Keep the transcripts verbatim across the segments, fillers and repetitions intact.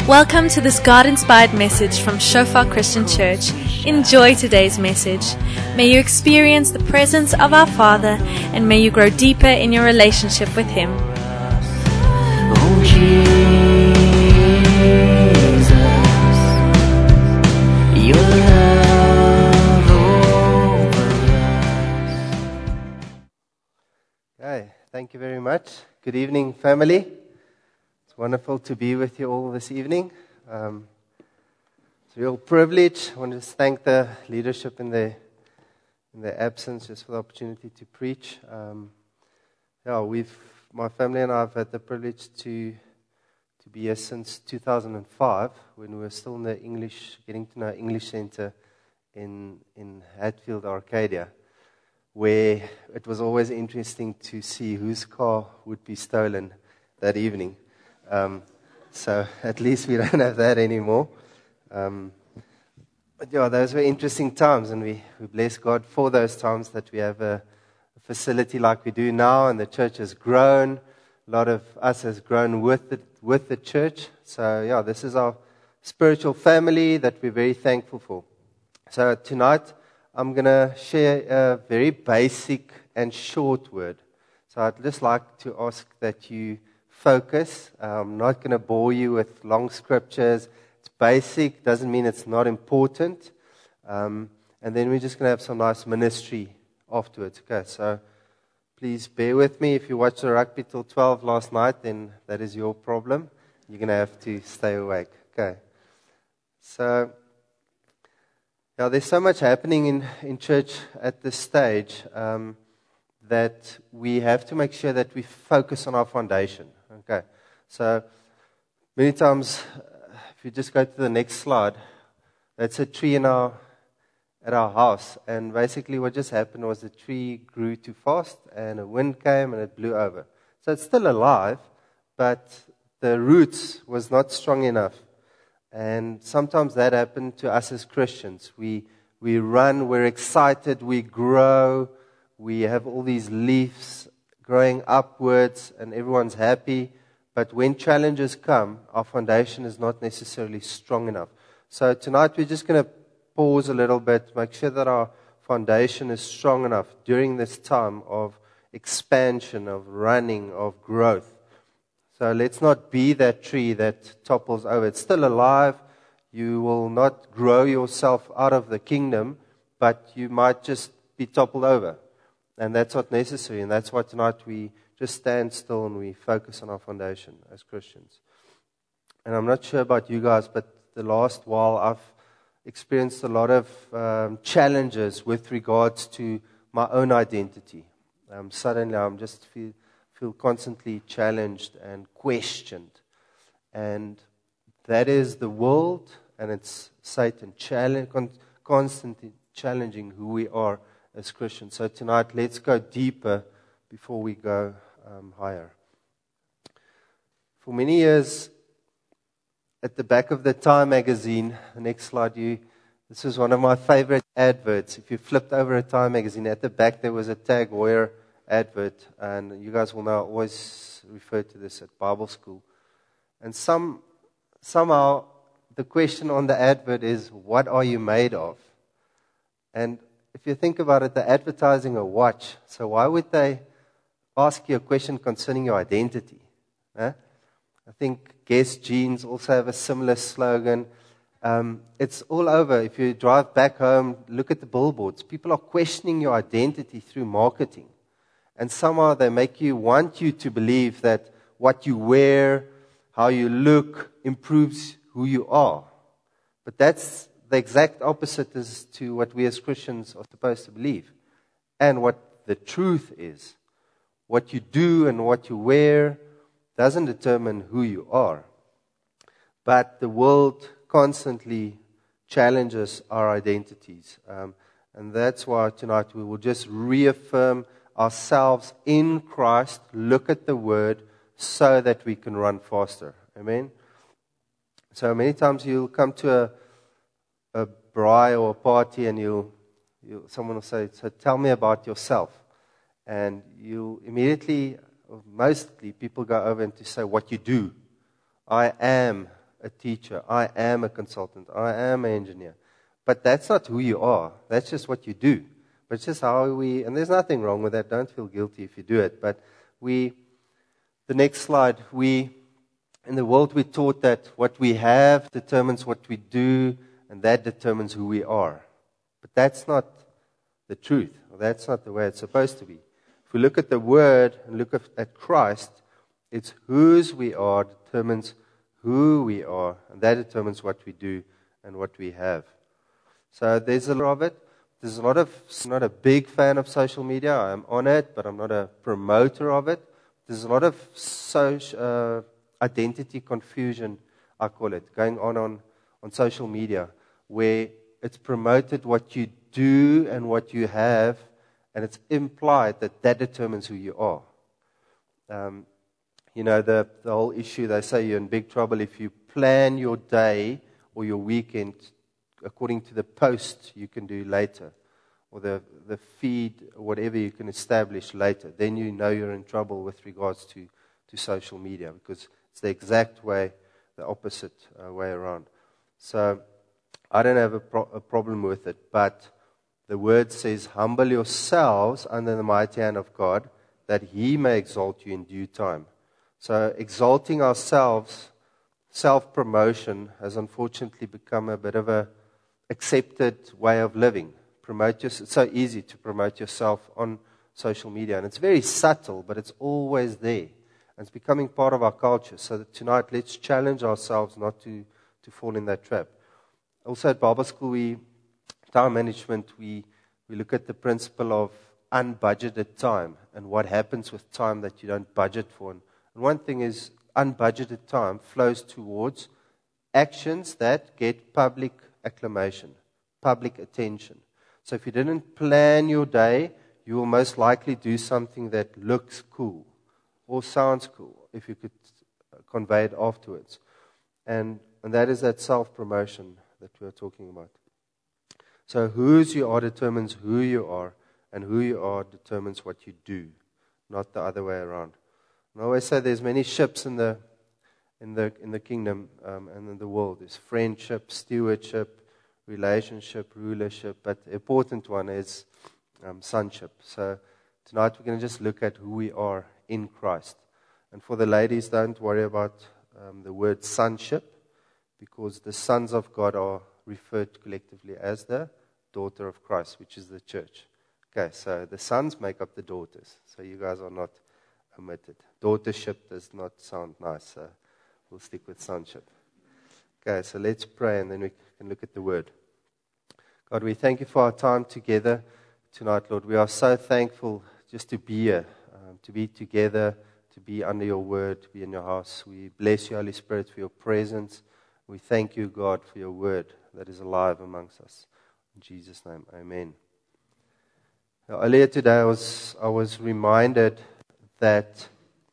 Welcome to this God-inspired message from Shofar Christian Church. Enjoy today's message. May you experience the presence of our Father, and may you grow deeper in your relationship with Him. Oh, Jesus, your love over us. Okay, thank you very much. Good evening, family. It's wonderful to be with you all this evening. Um, it's a real privilege. I want to just thank the leadership in their in their absence, just for the opportunity to preach. Um, yeah, we've my family and I have had the privilege to to be here since two thousand five, when we were still in the English, getting to know English Center in in Hatfield, Arcadia, where it was always interesting to see whose car would be stolen that evening. Um, so at least we don't have that anymore. Um, but yeah, those were interesting times, and we, we bless God for those times that we have a, a facility like we do now, and the church has grown. A lot of us has grown with the, with the church. So yeah, this is our spiritual family that we're very thankful for. So tonight, I'm going to share a very basic and short word. So I'd just like to ask that you focus. I'm not going to bore you with long scriptures. It's basic, doesn't mean it's not important. Um, and then we're just going to have some nice ministry afterwards. Okay, so please bear with me. If you watched the rugby till twelve last night, then that is your problem. You're going to have to stay awake. Okay. So, yeah, there's so much happening in, in church at this stage um, that we have to make sure that we focus on our foundation. Okay, so many times, if you just go to the next slide, that's a tree in our at our house, and basically what just happened was the tree grew too fast, and a wind came and it blew over. So it's still alive, but the roots was not strong enough. And sometimes that happened to us as Christians. We we run, we're excited, we grow, we have all these leaves growing upwards, and everyone's happy. But when challenges come, our foundation is not necessarily strong enough. So tonight we're just going to pause a little bit, make sure that our foundation is strong enough during this time of expansion, of running, of growth. So let's not be that tree that topples over. It's still alive. You will not grow yourself out of the kingdom, but you might just be toppled over. And that's not necessary. And that's why tonight we just stand still and we focus on our foundation as Christians. And I'm not sure about you guys, but the last while I've experienced a lot of um, challenges with regards to my own identity. Um, suddenly I'm just feel, feel constantly challenged and questioned. And that is the world, and it's Satan challenge, con- constantly challenging who we are as Christians. So tonight, let's go deeper before we go um, higher. For many years, at the back of the Time magazine, the next slide, you, this was one of my favorite adverts. If you flipped over a Time magazine, at the back there was a Tag Heuer advert, and you guys will know I always refer to this at Bible school. And some somehow the question on the advert is, what are you made of? And if you think about it, they're advertising a watch. So why would they ask you a question concerning your identity? Huh? I think Guess Jeans also have a similar slogan. Um, it's all over. If you drive back home, look at the billboards. People are questioning your identity through marketing. And somehow they make you want you to believe that what you wear, how you look, improves who you are. But that's the exact opposite as to what we as Christians are supposed to believe. And what the truth is. What you do and what you wear doesn't determine who you are. But the world constantly challenges our identities. Um, and that's why tonight we will just reaffirm ourselves in Christ, look at the Word, so that we can run faster. Amen? So many times you'll come to a a braai or a party, and you'll, you'll, someone will say, so tell me about yourself. And you immediately, or mostly, people go over and to say what you do. I am a teacher. I am a consultant. I am an engineer. But that's not who you are. That's just what you do. But it's just how we, and there's nothing wrong with that. Don't feel guilty if you do it. But we, the next slide, we, in the world we're taught that what we have determines what we do, and that determines who we are. But that's not the truth. Or that's not the way it's supposed to be. If we look at the Word and look at Christ, it's whose we are determines who we are, and that determines what we do and what we have. So there's a lot of it. There's a lot of, I'm not a big fan of social media. I'm on it, but I'm not a promoter of it. There's a lot of social, uh, identity confusion, I call it, going on, on on social media, where it's promoted what you do and what you have, and it's implied that that determines who you are. Um, you know, the, the whole issue, they say you're in big trouble if you plan your day or your weekend according to the post you can do later, or the, the feed, whatever you can establish later. Then you know you're in trouble with regards to, to social media, because it's the exact way, the opposite uh, way around. So I don't have a, pro- a problem with it, but the word says, humble yourselves under the mighty hand of God, that He may exalt you in due time. So exalting ourselves, self-promotion, has unfortunately become a bit of a accepted way of living. Promote your, it's so easy to promote yourself on social media, and it's very subtle, but it's always there. And it's becoming part of our culture. So that tonight, let's challenge ourselves not to, to fall in that trap. Also at Bible School, we, time management, we, we look at the principle of unbudgeted time and what happens with time that you don't budget for. And, and one thing is, unbudgeted time flows towards actions that get public acclamation, public attention. So if you didn't plan your day, you will most likely do something that looks cool or sounds cool, if you could convey it afterwards. And, and that is that self-promotion that we are talking about. So whose you are determines who you are, and who you are determines what you do, not the other way around. And I always say there's many ships in the in the in the kingdom um, and in the world. There's friendship, stewardship, relationship, rulership, but the important one is um, sonship. So tonight we're going to just look at who we are in Christ. And for the ladies, don't worry about um, the word sonship, because the sons of God are referred collectively as the daughter of Christ, which is the church. Okay, so the sons make up the daughters. So you guys are not omitted. Daughtership does not sound nice, so we'll stick with sonship. Okay, so let's pray and then we can look at the word. God, we thank you for our time together tonight, Lord. We are so thankful just to be here, um, to be together, to be under your word, to be in your house. We bless you, Holy Spirit, for your presence. We thank you, God, for your word that is alive amongst us. In Jesus' name, amen. Now, earlier today, I was I was reminded that,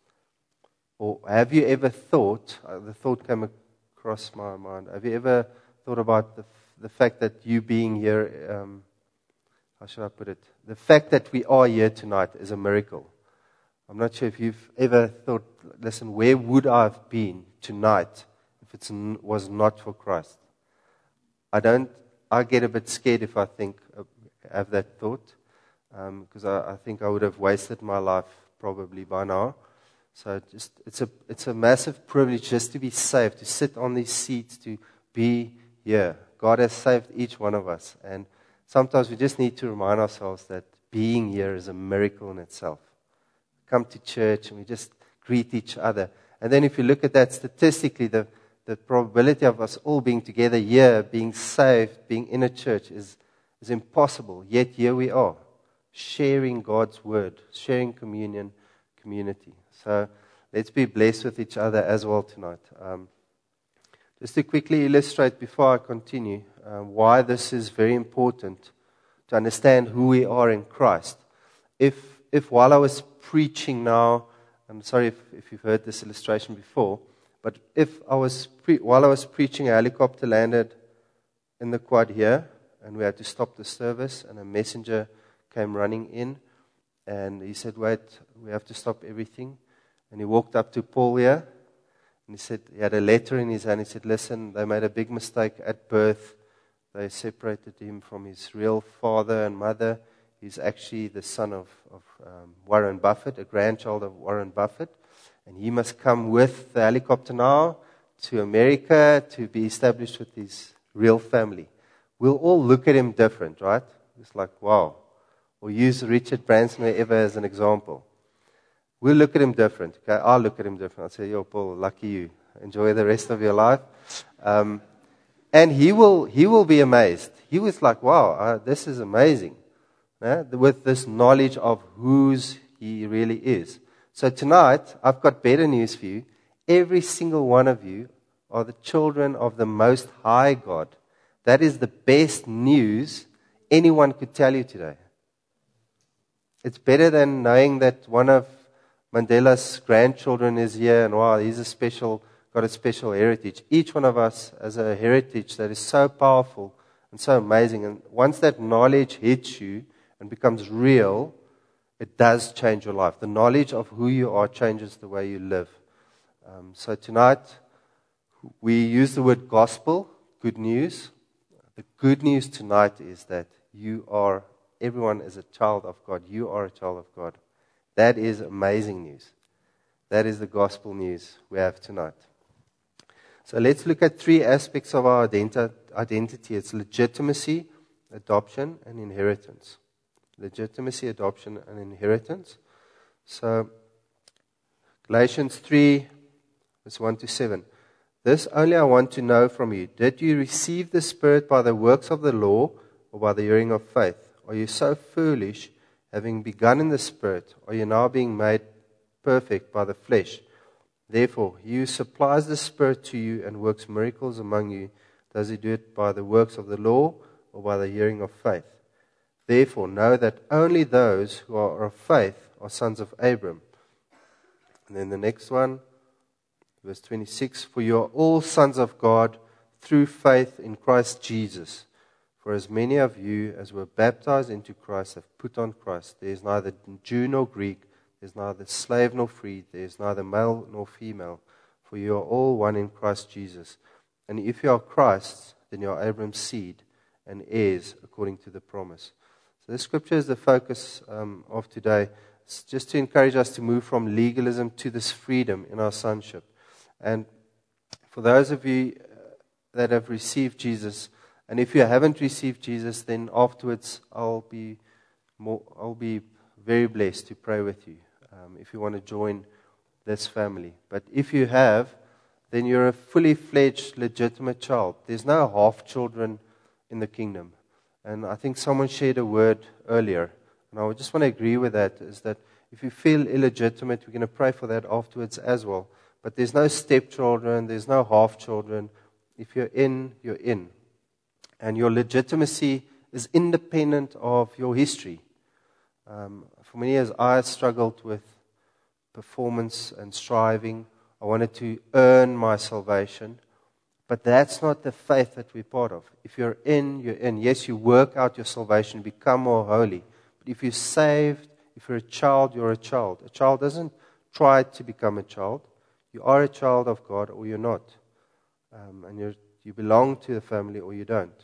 or have you ever thought, uh, the thought came across my mind, have you ever thought about the the fact that you being here, um, how should I put it, the fact that we are here tonight is a miracle. I'm not sure if you've ever thought, listen, where would I have been tonight if it was not for Christ? I don't, I get a bit scared if I think, uh, have that thought, because um, I, I think I would have wasted my life probably by now. So just it's a it's a massive privilege just to be saved, to sit on these seats, to be here. God has saved each one of us, and sometimes we just need to remind ourselves that being here is a miracle in itself. Come to church and we just greet each other. And then if you look at that statistically, the, the probability of us all being together here, being saved, being in a church is, is impossible. Yet here we are, sharing God's word, sharing communion, community. So let's be blessed with each other as well tonight. Um, just to quickly illustrate before I continue uh, why this is very important to understand who we are in Christ. If if while I was preaching now, I'm sorry if, if you've heard this illustration before, but if I was pre- while I was preaching, a helicopter landed in the quad here, and we had to stop the service, and a messenger came running in, and he said, wait, we have to stop everything. And he walked up to Paul here, And he said, he had a letter in his hand. He said, listen, they made a big mistake at birth. They separated him from his real father and mother. He's actually the son of, of um, Warren Buffett, a grandchild of Warren Buffett. And he must come with the helicopter now to America to be established with his real family. We'll all look at him different, right? It's like, wow. Or use Richard Branson ever as an example. We'll look at him different. Okay, I'll look at him different. I'll say, yo, Paul, lucky you. Enjoy the rest of your life. Um, and he will he will be amazed. He was like, wow, uh, this is amazing. Uh, with this knowledge of whose he really is. So tonight, I've got better news for you. Every single one of you are the children of the Most High God. That is the best news anyone could tell you today. It's better than knowing that one of Mandela's grandchildren is here and wow, he's a special, got a special heritage. Each one of us has a heritage that is so powerful and so amazing. And once that knowledge hits you and becomes real, it does change your life. The knowledge of who you are changes the way you live. Um, so tonight, we use the word gospel, good news. The good news tonight is that you are, everyone is a child of God. You are a child of God. That is amazing news. That is the gospel news we have tonight. So let's look at three aspects of our identi- identity. It's legitimacy, adoption, and inheritance. Legitimacy, adoption, and inheritance. So Galatians three, verse one to seven. This only I want to know from you. Did you receive the Spirit by the works of the law or by the hearing of faith? Are you so foolish, having begun in the Spirit, are you now being made perfect by the flesh? Therefore, he who supplies the Spirit to you and works miracles among you, does he do it by the works of the law or by the hearing of faith? Therefore, know that only those who are of faith are sons of Abram. And then the next one, verse twenty-six, for you are all sons of God through faith in Christ Jesus. For as many of you as were baptized into Christ have put on Christ. There is neither Jew nor Greek, there is neither slave nor free, there is neither male nor female, for you are all one in Christ Jesus. And if you are Christ's, then you are Abraham's seed and heirs according to the promise. So this scripture is the focus um, of today. It's just to encourage us to move from legalism to this freedom in our sonship. And for those of you that have received Jesus, and if you haven't received Jesus, then afterwards I'll be more, I'll be very blessed to pray with you um, if you want to join this family. But if you have, then you're a fully fledged, legitimate child. There's no half children in the kingdom. And I think someone shared a word earlier, and I just want to agree with that, is that if you feel illegitimate, we're going to pray for that afterwards as well. But there's no stepchildren, there's no half children. If you're in, you're in. And your legitimacy is independent of your history. Um, for many years, I struggled with performance and striving. I wanted to earn my salvation. But that's not the faith that we're part of. If you're in, you're in. Yes, you work out your salvation, become more holy. But if you're saved, if you're a child, you're a child. A child doesn't try to become a child. You are a child of God or you're not. Um, and you're, you belong to the family or you don't.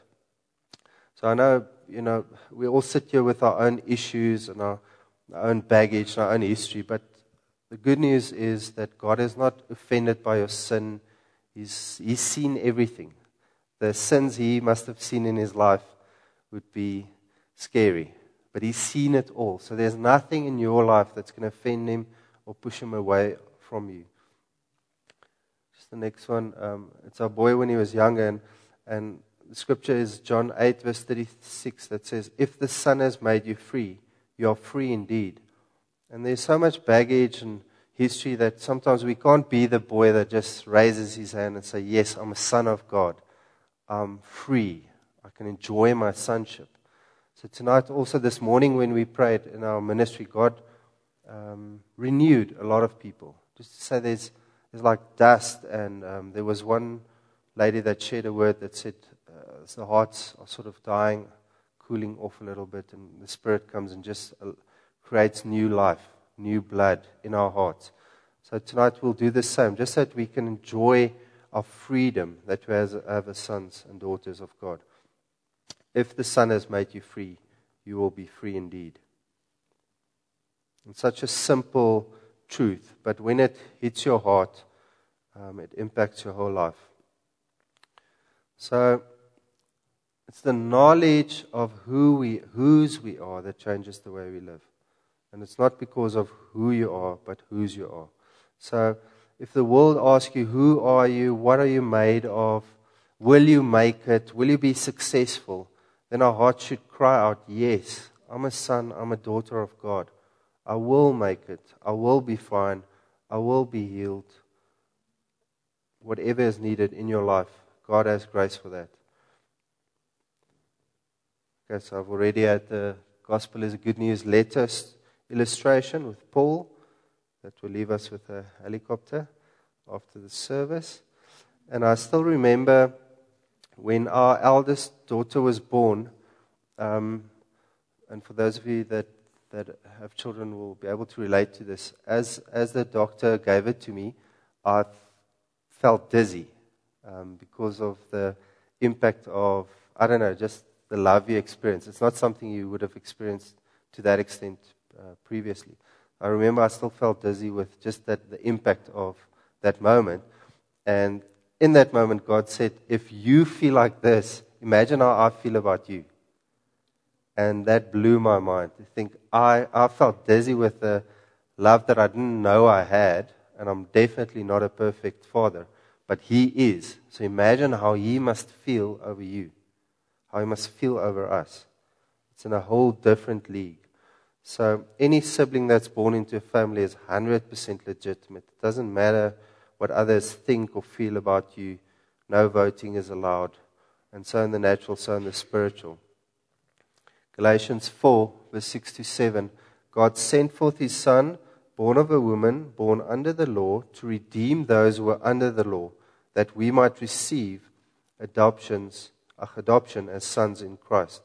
So I know, you know, we all sit here with our own issues and our, our own baggage and our own history. But the good news is that God is not offended by your sin. He's, he's seen everything. The sins he must have seen in his life would be scary. But he's seen it all. So there's nothing in your life that's going to offend him or push him away from you. Just the next one. Um, it's our boy when he was younger. And, and the scripture is John eight, verse thirty-six, that says, if the Son has made you free, you are free indeed. And there's so much baggage and history that sometimes we can't be the boy that just raises his hand and say, yes, I'm a son of God. I'm free. I can enjoy my sonship. So tonight, also this morning when we prayed in our ministry, God um, renewed a lot of people. Just to say there's, there's like dust, and um, there was one lady that shared a word that said, uh, the hearts are sort of dying, cooling off a little bit, and the Spirit comes and just uh, creates new life, new blood in our hearts. So tonight we'll do the same, just so that we can enjoy our freedom that we as, as sons and daughters of God. If the Son has made you free, you will be free indeed. It's such a simple truth, but when it hits your heart, um, it impacts your whole life. So it's the knowledge of who we, whose we are that changes the way we live. And it's not because of who you are, but whose you are. So if the world asks you, who are you, what are you made of, will you make it, will you be successful, then our heart should cry out, yes, I'm a son, I'm a daughter of God. I will make it. I will be fine. I will be healed. Whatever is needed in your life, God has grace for that. Okay, so I've already had the Gospel is a Good News letter illustration with Paul that will leave us with a helicopter after the service. And I still remember when our eldest daughter was born, um, and for those of you that that have children will be able to relate to this. As as the doctor gave it to me, I felt dizzy um, because of the impact of, I don't know, just the love you experience. It's not something you would have experienced to that extent uh, previously. I remember I still felt dizzy with just that the impact of that moment. And in that moment, God said, if you feel like this, imagine how I feel about you. And that blew my mind to think I, I felt dizzy with the love that I didn't know I had, and I'm definitely not a perfect father, but He is. So imagine how He must feel over you, how He must feel over us. It's in a whole different league. So any sibling that's born into a family is one hundred percent legitimate. It doesn't matter what others think or feel about you. No voting is allowed. And so in the natural, so in the spiritual. Galatians four, verse six to seven, God sent forth His Son, born of a woman, born under the law, to redeem those who were under the law, that we might receive adoptions, adoption as sons in Christ.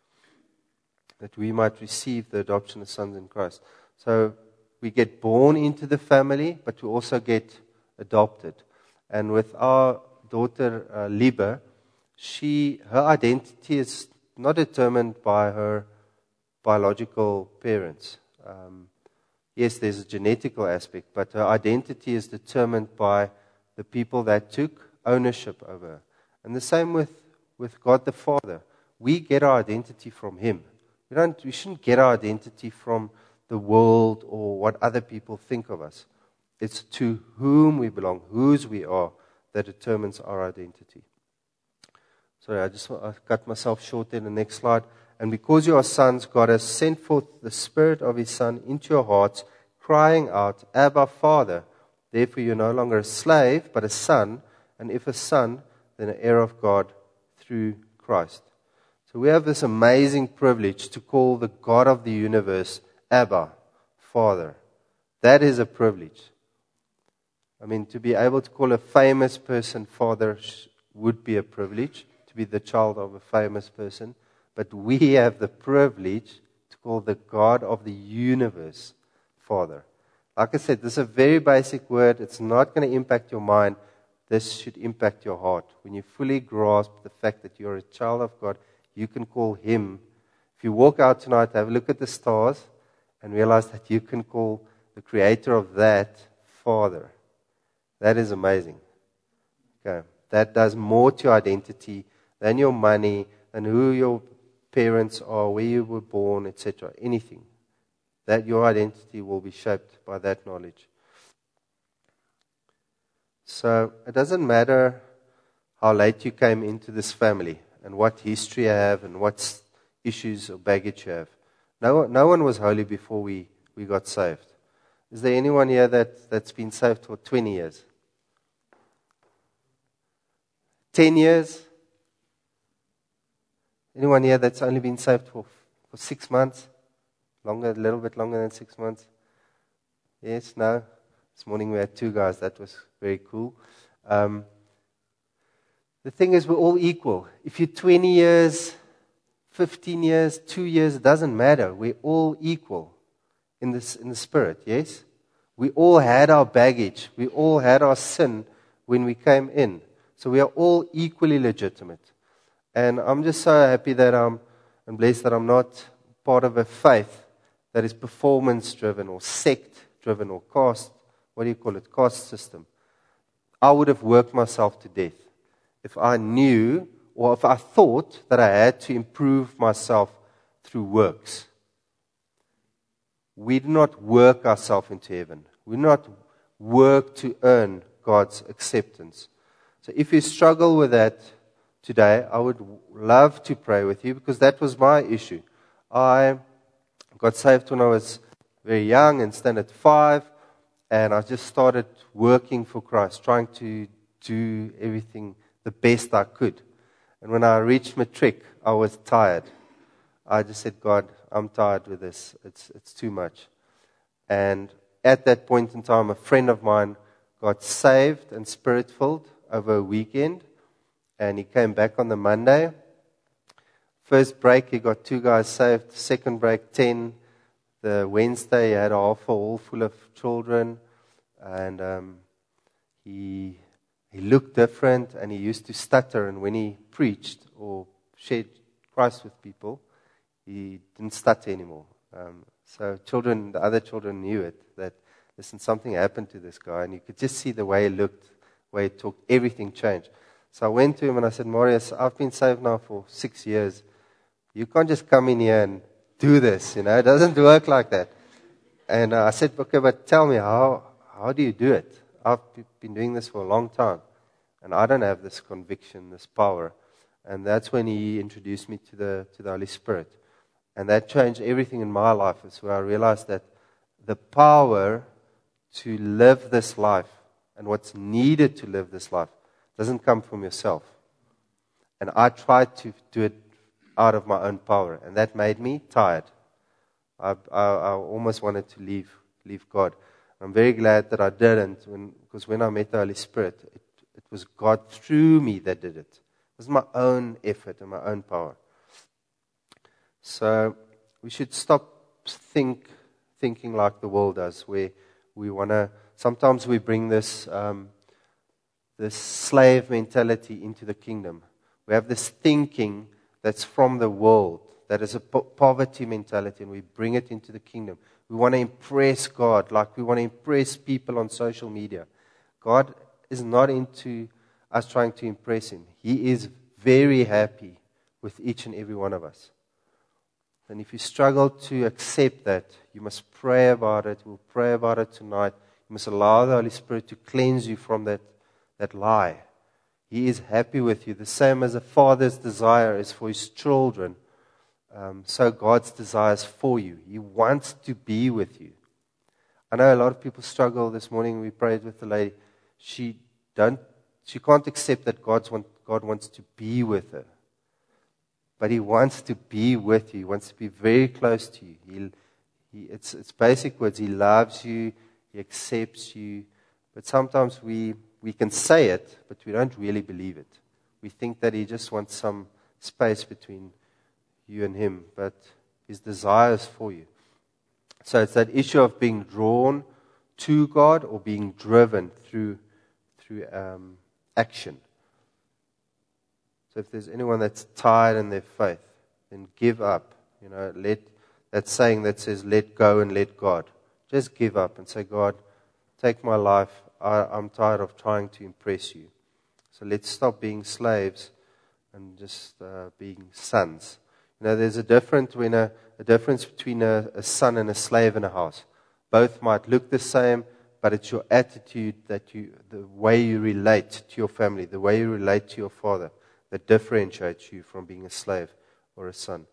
That we might receive the adoption as sons in Christ. So we get born into the family, but we also get adopted. And with our daughter, uh, Liba, she, her identity is not determined by her biological parents. Um, yes, there's a genetical aspect, but her identity is determined by the people that took ownership over her. And the same with, with God the Father. We get our identity from Him. We don't. We shouldn't get our identity from the world or what other people think of us. It's to whom we belong, whose we are, that determines our identity. Sorry, I just I cut myself short there. The next slide. And because you are sons, God has sent forth the Spirit of His Son into your hearts, crying out, Abba, Father. Therefore you are no longer a slave, but a son. And if a son, then an heir of God through Christ. So we have this amazing privilege to call the God of the universe Abba, Father. That is a privilege. I mean, to be able to call a famous person Father would be a privilege. Be the child of a famous person, but we have the privilege to call the God of the universe Father. Like I said, this is a very basic word. It's not going to impact your mind. This should impact your heart. When you fully grasp the fact that you're a child of God, you can call Him. If you walk out tonight, have a look at the stars and realize that you can call the creator of that Father. That is amazing. Okay, that does more to your identity than your money, than who your parents are, where you were born, et cetera. Anything. That your identity will be shaped by that knowledge. So it doesn't matter how late you came into this family and what history you have and what issues or baggage you have. No, no one was holy before we, we got saved. Is there anyone here that, that's been saved for twenty years? ten years? Anyone here that's only been saved for, for six months? Longer, a little bit longer than six months? Yes, no? This morning we had two guys. That was very cool. Um, the thing is, we're all equal. If you're twenty years, fifteen years, two years, it doesn't matter. We're all equal in this in the spirit, yes? We all had our baggage. We all had our sin when we came in. So we are all equally legitimate. And I'm just so happy that I'm, and blessed that I'm not part of a faith that is performance-driven or sect-driven or caste, what do you call it, caste system. I would have worked myself to death if I knew or if I thought that I had to improve myself through works. We do not work ourselves into heaven. We do not work to earn God's acceptance. So if you struggle with that today, I would love to pray with you because that was my issue. I got saved when I was very young in standard five, and I just started working for Christ, trying to do everything the best I could. And when I reached matric, I was tired. I just said, God, I'm tired with this. It's it's too much. And at that point in time, a friend of mine got saved and spirit-filled over a weekend. And he came back on the Monday. First break, he got two guys saved. Second break, ten. The Wednesday, he had a half a hall full of children. And um, he he looked different, and he used to stutter. And when he preached or shared Christ with people, he didn't stutter anymore. Um, so children, the other children knew it, that, listen, something happened to this guy. And you could just see the way he looked, the way he talked, everything changed. So I went to him and I said, Marius, I've been saved now for six years. You can't just come in here and do this, you know. It doesn't work like that. And uh, I said, okay, but tell me, how how do you do it? I've been doing this for a long time. And I don't have this conviction, this power. And that's when he introduced me to the to the Holy Spirit. And that changed everything in my life. It's where I realized that the power to live this life and what's needed to live this life doesn't come from yourself. And I tried to do it out of my own power, and that made me tired. I, I, I almost wanted to leave leave God. I'm very glad that I didn't, when, because when I met the Holy Spirit, it, it was God through me that did it. It was my own effort and my own power. So we should stop think thinking like the world does, where we want to. Sometimes we bring this. Um, this slave mentality into the kingdom. We have this thinking that's from the world, that is a po- poverty mentality, and we bring it into the kingdom. We want to impress God like we want to impress people on social media. God is not into us trying to impress Him. He is very happy with each and every one of us. And if you struggle to accept that, you must pray about it. We'll pray about it tonight. You must allow the Holy Spirit to cleanse you from that That lie. He is happy with you. The same as a father's desire is for his children. Um, so God's desire is for you. He wants to be with you. I know a lot of people struggle. This morning we prayed with the lady. She don't. She can't accept that God's want, God wants to be with her. But He wants to be with you. He wants to be very close to you. He, he, it's, it's basic words. He loves you. He accepts you. But sometimes we... We can say it, but we don't really believe it. We think that He just wants some space between you and Him, but His desire is for you. So it's that issue of being drawn to God or being driven through through um, action. So if there's anyone that's tired in their faith, then give up. You know, let that saying that says, "Let go and let God." Just give up and say, "God, take my life. I, I'm tired of trying to impress you. So let's stop being slaves and just uh, being sons." You know, there's a difference when a, a difference between a, a son and a slave in a house. Both might look the same, but it's your attitude that you, the way you relate to your family, the way you relate to your father, that differentiates you from being a slave or a son.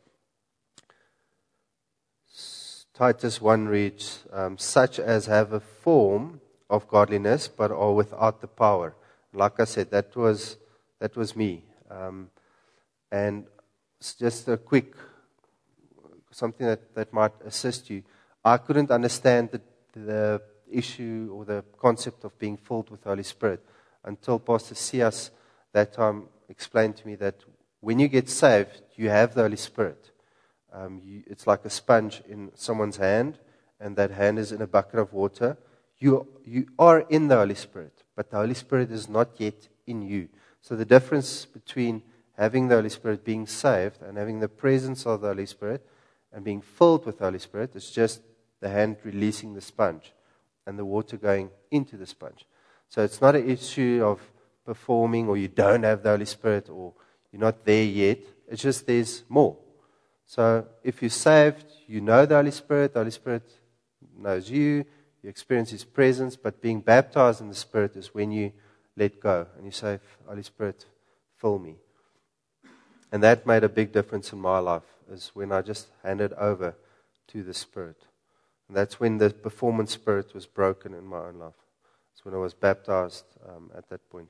Titus one reads, um, "Such as have a form of godliness, but are without the power." Like I said, that was that was me. Um, and it's just a quick, something that, that might assist you. I couldn't understand the, the issue or the concept of being filled with the Holy Spirit until Pastor Sias that time explained to me that when you get saved, you have the Holy Spirit. Um, you, it's like a sponge in someone's hand, and that hand is in a bucket of water. You, you are in the Holy Spirit, but the Holy Spirit is not yet in you. So the difference between having the Holy Spirit, being saved, and having the presence of the Holy Spirit, and being filled with the Holy Spirit, is just the hand releasing the sponge and the water going into the sponge. So it's not an issue of performing, or you don't have the Holy Spirit, or you're not there yet. It's just there's more. So if you're saved, you know the Holy Spirit, the Holy Spirit knows you, you experience His presence, but being baptized in the Spirit is when you let go and you say, Holy Spirit, fill me. And that made a big difference in my life, is when I just handed over to the Spirit. And that's when the performance spirit was broken in my own life. It's when I was baptized um, at that point.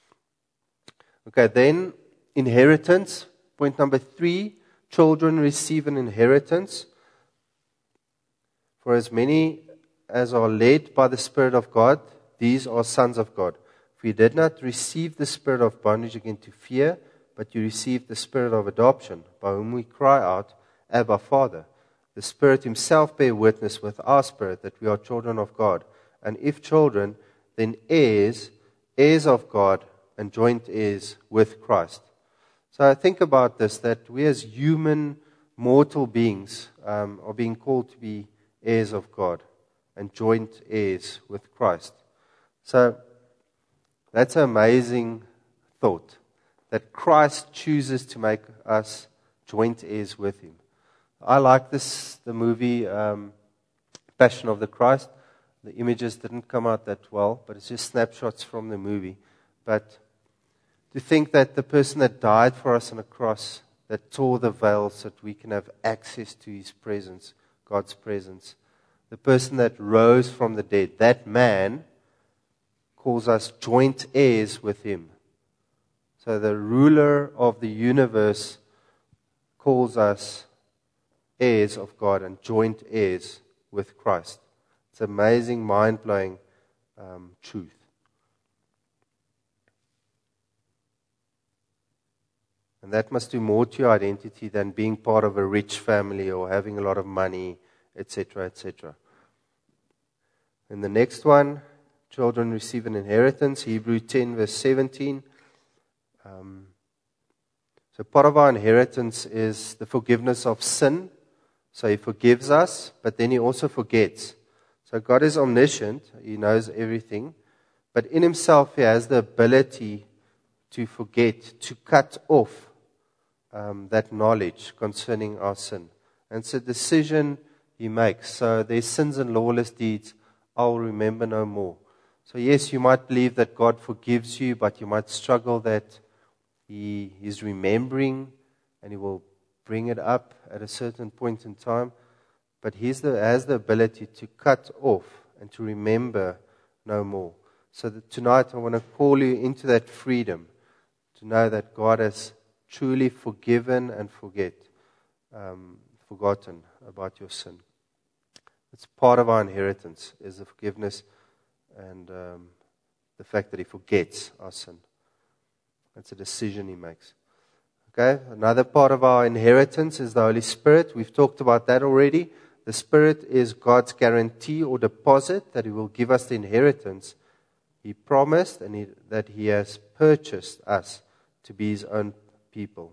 Okay, then inheritance. Point number three, children receive an inheritance. For as many as are led by the Spirit of God, these are sons of God. For you did not receive the spirit of bondage again to fear, but you received the Spirit of adoption, by whom we cry out, Abba, Father. The Spirit Himself bear witness with our spirit that we are children of God. And if children, then heirs, heirs of God, and joint heirs with Christ. So I think about this, that we as human, mortal beings um, are being called to be heirs of God and joint heirs with Christ. So that's an amazing thought, that Christ chooses to make us joint heirs with Him. I like this, the movie um, Passion of the Christ. The images didn't come out that well, but it's just snapshots from the movie. But to think that the person that died for us on a cross, that tore the veil so that we can have access to His presence, God's presence, the person that rose from the dead, that man calls us joint heirs with Him. So the ruler of the universe calls us heirs of God and joint heirs with Christ. It's amazing, mind-blowing um, truth. And that must do more to your identity than being part of a rich family or having a lot of money, et cetera, et cetera. And the next one, children receive an inheritance, Hebrews ten, verse seventeen. Um, so part of our inheritance is the forgiveness of sin. So He forgives us, but then He also forgets. So God is omniscient, He knows everything, but in Himself He has the ability to forget, to cut off um, that knowledge concerning our sin. And it's a decision He makes. So there's sins and lawless deeds, I'll remember no more. So yes, you might believe that God forgives you, but you might struggle that He is remembering and He will bring it up at a certain point in time. But He has the ability to cut off and to remember no more. So that tonight I want to call you into that freedom, to know that God has truly forgiven and forget, um, forgotten about your sin. It's part of our inheritance, is the forgiveness and um, the fact that He forgets our sin. That's a decision He makes. Okay, another part of our inheritance is the Holy Spirit. We've talked about that already. The Spirit is God's guarantee or deposit that He will give us the inheritance He promised and he, that He has purchased us to be His own people.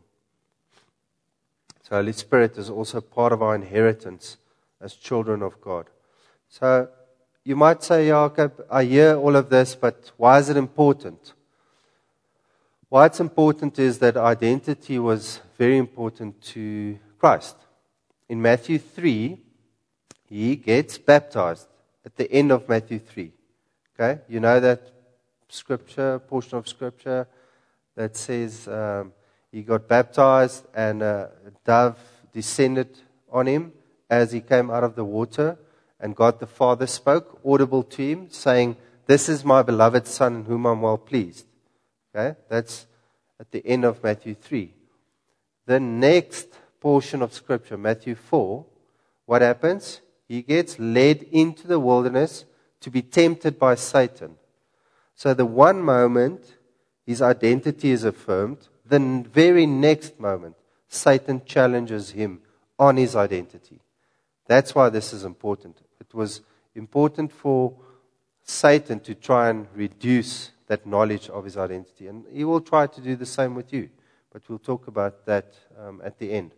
So Holy Spirit is also part of our inheritance as children of God. So you might say, yeah, okay, I hear all of this, but why is it important? Why it's important is that identity was very important to Christ. In Matthew three, He gets baptized at the end of Matthew three. Okay, you know that scripture, portion of scripture that says um, He got baptized and a dove descended on Him as He came out of the water, and God the Father spoke, audible to Him, saying, "This is my beloved Son in whom I'm well pleased." Okay, that's at the end of Matthew three. The next portion of scripture, Matthew four, what happens? He gets led into the wilderness to be tempted by Satan. So the one moment His identity is affirmed, the very next moment Satan challenges Him on His identity. That's why this is important. It was important for Satan to try and reduce that knowledge of his identity. And he will try to do the same with you. But we'll talk about that um, at the end.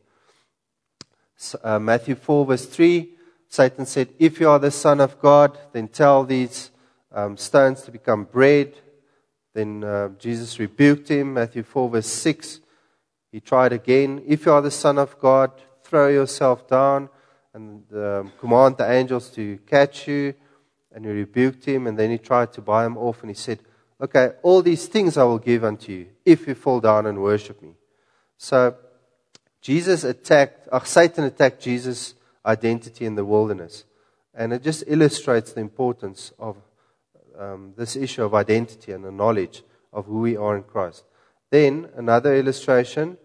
So, uh, Matthew four verse three, Satan said, if you are the Son of God, then tell these um, stones to become bread. Then uh, Jesus rebuked him. Matthew four verse six, he tried again. If you are the Son of God, throw yourself down and um, command the angels to catch you. And he rebuked him, and then he tried to buy him off, and he said, okay, all these things I will give unto you, if you fall down and worship me. So, Jesus attacked, uh, Satan attacked Jesus' identity in the wilderness. And it just illustrates the importance of um, this issue of identity and the knowledge of who we are in Christ. Then, another illustration,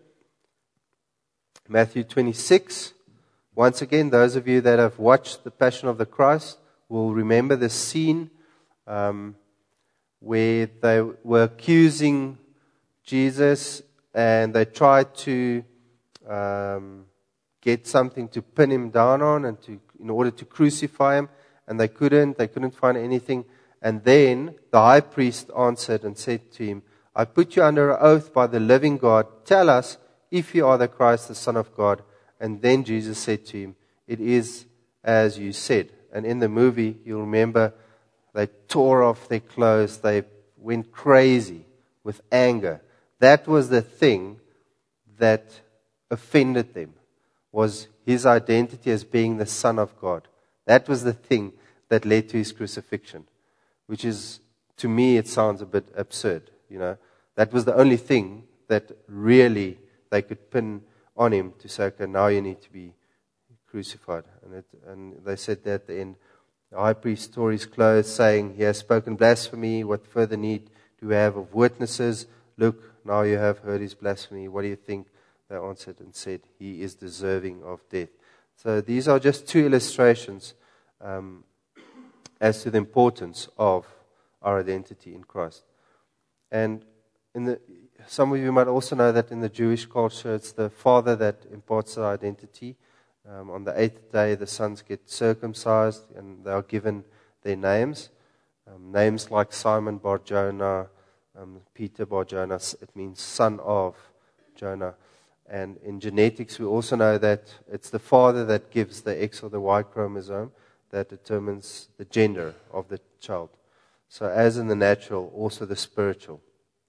Matthew twenty-six. Once again, those of you that have watched The Passion of the Christ will remember the scene um, where they were accusing Jesus and they tried to um, get something to pin him down on and to in order to crucify him, and they couldn't. They couldn't find anything. And then the high priest answered and said to him, I put you under oath by the living God. Tell us if you are the Christ, the Son of God. And then Jesus said to him, it is as you said. And in the movie, you'll remember, they tore off their clothes. They went crazy with anger. That was the thing that offended them, was his identity as being the Son of God. That was the thing that led to his crucifixion, which is, to me, it sounds a bit absurd. You know, that was the only thing that really they could pin on him to say, okay, now you need to be crucified. And, it, and they said that at the end, the high priest tore his clothes, saying, he has spoken blasphemy. What further need do we have of witnesses? Look, now you have heard his blasphemy. What do you think? They answered and said, he is deserving of death. So these are just two illustrations um, as to the importance of our identity in Christ. And in the, some of you might also know that in the Jewish culture, it's the father that imparts the identity. Um, on the eighth day, the sons get circumcised and they are given their names. Um, names like Simon Bar Jonah, um, Peter Bar Jonah, it means son of Jonah. And in genetics, we also know that it's the father that gives the X or the Y chromosome that determines the gender of the child. So as in the natural, also the spiritual.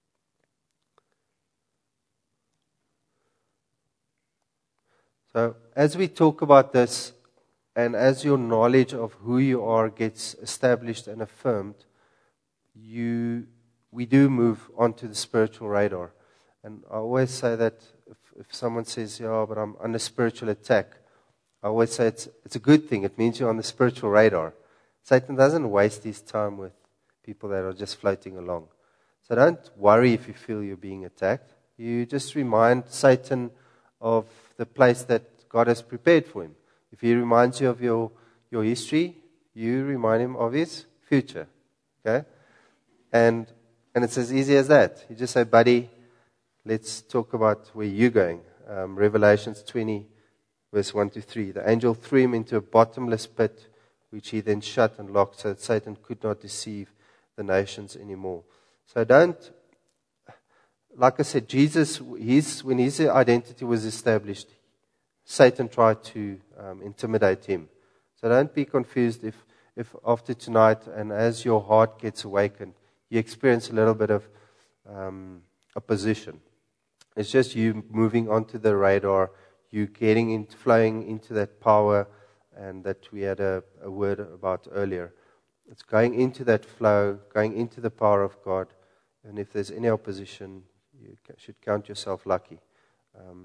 So as we talk about this, and as your knowledge of who you are gets established and affirmed, you we do move onto the spiritual radar. And I always say that if, if someone says, yeah, but I'm under spiritual attack, I always say it's it's a good thing. It means you're on the spiritual radar. Satan doesn't waste his time with people that are just floating along. So don't worry if you feel you're being attacked. You just remind Satan of the place that God has prepared for him. If he reminds you of your, your history, you remind him of his future. Okay? And and it's as easy as that. You just say, buddy, let's talk about where you're going. Um, Revelations twenty, verse one to three. The angel threw him into a bottomless pit, which he then shut and locked so that Satan could not deceive the nations anymore. So don't, like I said, Jesus, his, when his identity was established, Satan tried to um, intimidate him. So don't be confused if, if after tonight and as your heart gets awakened, you experience a little bit of um, opposition. It's just you moving onto the radar, you getting into, flowing into that power, and that we had a, a word about earlier. It's going into that flow, going into the power of God, and if there's any opposition, you should count yourself lucky. Um,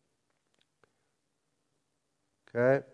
okay.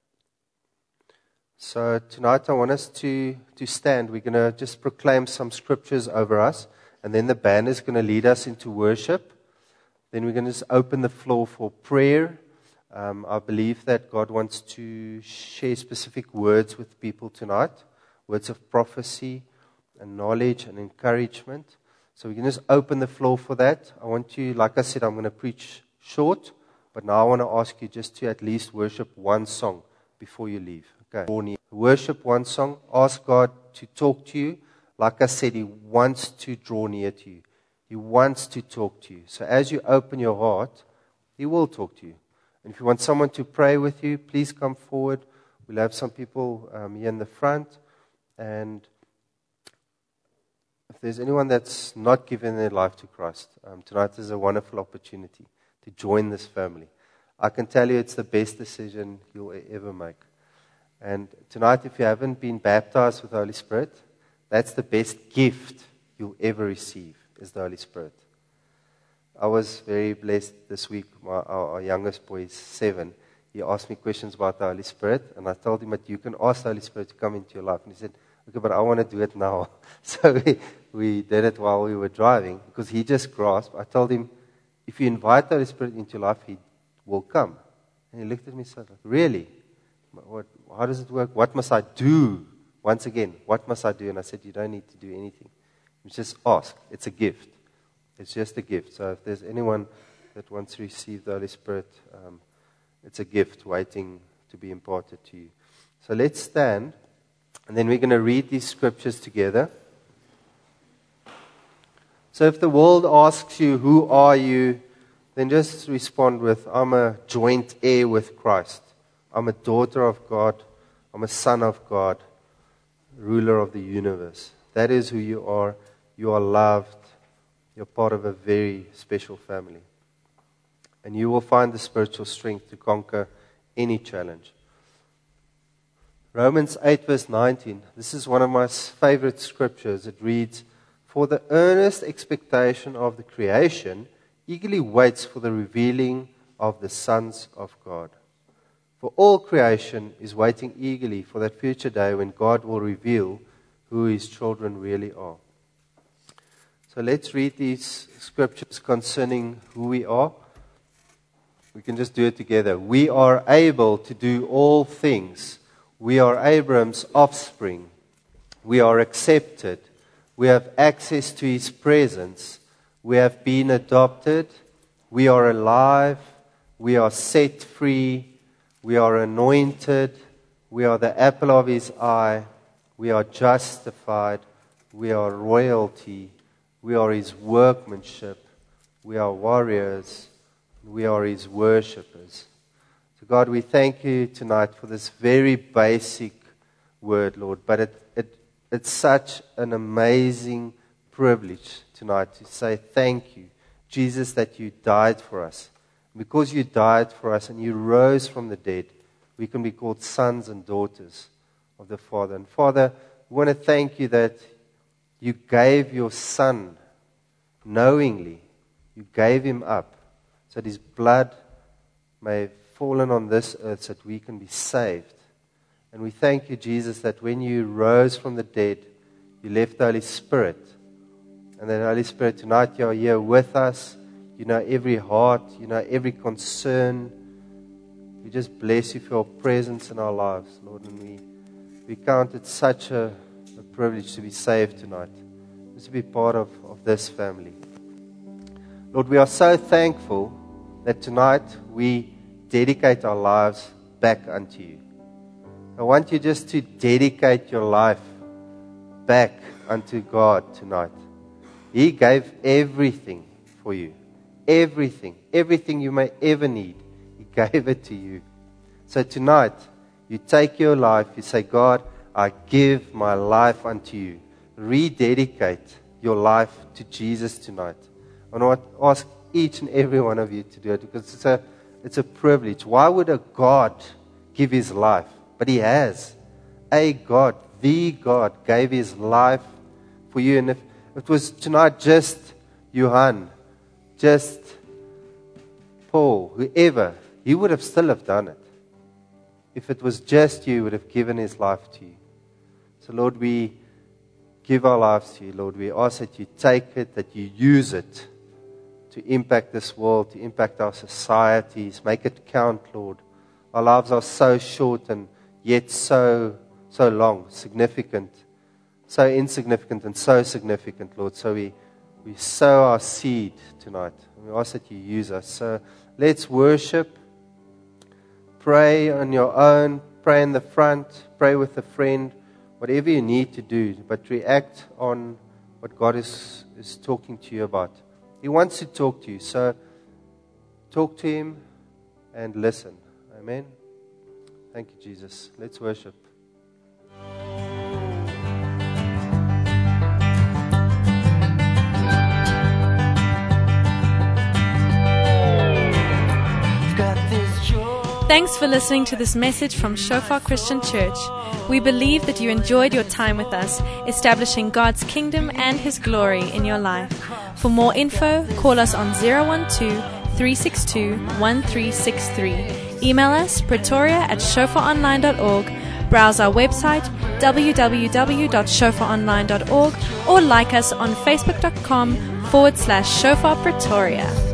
So tonight I want us to, to stand. We're going to just proclaim some scriptures over us, and then the band is going to lead us into worship. Then we're going to just open the floor for prayer. Um, I believe that God wants to share specific words with people tonight, words of prophecy and knowledge and encouragement. So we can just open the floor for that. I want you, like I said, I'm going to preach short, but now I want to ask you just to at least worship one song before you leave. Okay. Worship one song. Ask God to talk to you. Like I said, He wants to draw near to you. He wants to talk to you. So as you open your heart, He will talk to you. And if you want someone to pray with you, please come forward. We'll have some people um, here in the front. And if there's anyone that's not given their life to Christ, um, tonight is a wonderful opportunity to join this family. I can tell you it's the best decision you'll ever make. And tonight, if you haven't been baptized with the Holy Spirit, that's the best gift you'll ever receive, is the Holy Spirit. I was very blessed this week. My, our, our youngest boy is seven. He asked me questions about the Holy Spirit, and I told him that you can ask the Holy Spirit to come into your life. And he said, okay, but I want to do it now. So we, we did it while we were driving, because he just grasped. I told him, if you invite the Holy Spirit into your life, He will come. And he looked at me and said, really? What, how does it work? What must I do? Once again, what must I do? And I said, you don't need to do anything. You just ask. It's a gift. It's just a gift. So if there's anyone that wants to receive the Holy Spirit, um, it's a gift waiting to be imparted to you. So let's stand, and then we're going to read these scriptures together. So if the world asks you, who are you? Then just respond with, I'm a joint heir with Christ. I'm a daughter of God. I'm a son of God, ruler of the universe. That is who you are. You are loved. You're part of a very special family. And you will find the spiritual strength to conquer any challenge. Romans eight verse nineteen. This is one of my favorite scriptures. It reads, for the earnest expectation of the creation eagerly waits for the revealing of the sons of God. For all creation is waiting eagerly for that future day when God will reveal who His children really are. So let's read these scriptures concerning who we are. We can just do it together. We are able to do all things. We are Abraham's offspring. We are accepted. We have access to His presence. We have been adopted. We are alive. We are set free. We are anointed. We are the apple of His eye. We are justified. We are royalty. We are His workmanship. We are warriors. We are His worshippers. So God, we thank You tonight for this very basic word, Lord. But it, it it's such an amazing privilege tonight to say thank You, Jesus, that You died for us. Because You died for us and You rose from the dead, we can be called sons and daughters of the Father. And Father, we want to thank You that You gave Your Son knowingly. You gave Him up so that His blood may have fallen on this earth so that we can be saved. And we thank You, Jesus, that when You rose from the dead, You left the Holy Spirit. And that Holy Spirit, tonight You are here with us. You know every heart. You know every concern. We just bless You for Your presence in our lives, Lord. And we, we count it such a, a privilege to be saved tonight. Just to be part of, of this family. Lord, we are so thankful that tonight we dedicate our lives back unto You. I want you just to dedicate your life back unto God tonight. He gave everything for you. Everything. Everything you may ever need. He gave it to you. So tonight, you take your life, you say, God, I give my life unto You. Rededicate your life to Jesus tonight. I want to ask each and every one of you to do it because it's a, it's a privilege. Why would a God give His life? But He has. A God, the God, gave His life for you. And if it was tonight just Johan, just Paul, whoever, He would have still have done it. If it was just you, He would have given His life to you. So Lord, we give our lives to You, Lord. We ask that You take it, that You use it to impact this world, to impact our societies. Make it count, Lord. Our lives are so short and yet so, so long, significant, so insignificant and so significant, Lord. So we, we sow our seed tonight. And we ask that You use us. So let's worship. Pray on your own. Pray in the front. Pray with a friend. whatever you need to do, but react on what God is, is talking to you about. He wants to talk to you, so talk to Him and listen. Amen. Thank you, Jesus. Let's worship. Thanks for listening to this message from Shofar Christian Church. We believe that you enjoyed your time with us, establishing God's kingdom and His glory in your life. For more info, call us on zero one two, three six two, one three six three. Email us pretoria at shofar online dot org. Browse our website w w w dot shofar online dot org or like us on facebook dot com forward slash shofar pretoria.